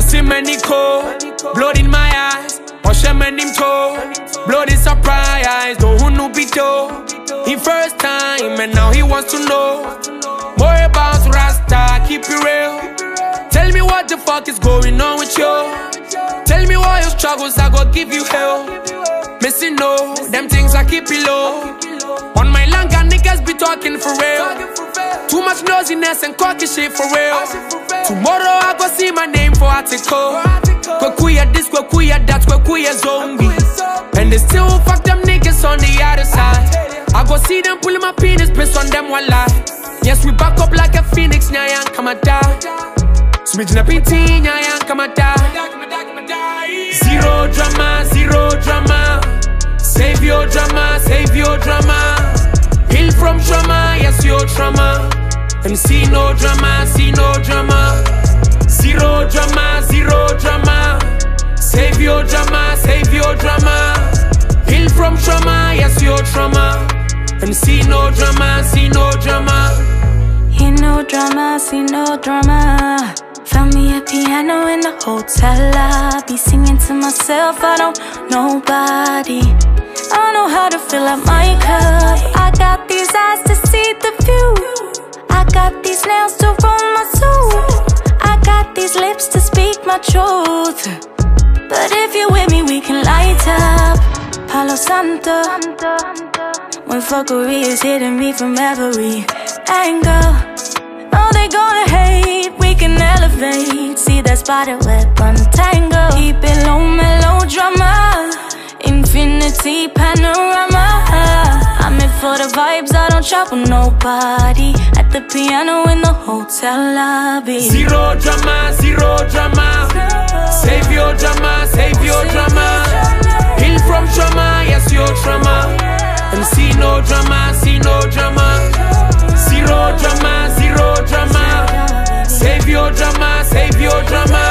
see many cold, blood in my eyes. Wash him and him toe, blood is surprise. No who no be told. He first time and now he wants to know more about Rasta. Keep it real. Tell me what the fuck is going on with you. Tell me why your struggles I go give you hell. Missing no, them things I keep it low. On my land, got niggas be talking for real. Too much nosiness and cocky shit for real. Tomorrow I go see my name for article. Kwekuya this, kwekuya that, kwekuya zombie. And they still fuck them niggas on the other side. I go see them pulling my penis, piss on them one lie. Yes, we back up like a phoenix, nyayan kamada. Smidge na pinti, nyayan kamada. Zero drama, zero drama. Save your drama, save your drama. Heal from trauma, yes, your trauma. And see no drama, see no drama. Zero drama, zero drama. Save your drama, save your drama. Heal from trauma, yes, your trauma. And see no drama, see no drama. Hear no drama, see no drama. Found me a piano in the hotel lobby, singing to myself, I don't know nobody. I don't know how to fill up my cup. I got these eyes to see the view. I got these nails to roll my soul. I got these lips to speak my truth. But if you're with me, we can light up Palo Santo. When fuckery is hitting me from every angle. Oh, they gonna hate, we can elevate. See that spider web untangle. Keep it low, melodrama. Infinity panorama. I'm in for the vibes, I don't trouble nobody. At the piano in the hotel lobby. Zero drama, zero drama. Save your drama, save your drama. Heal from trauma, yes, your trauma. And see no drama, see no drama. Zero drama, zero drama. Save your drama, save your drama.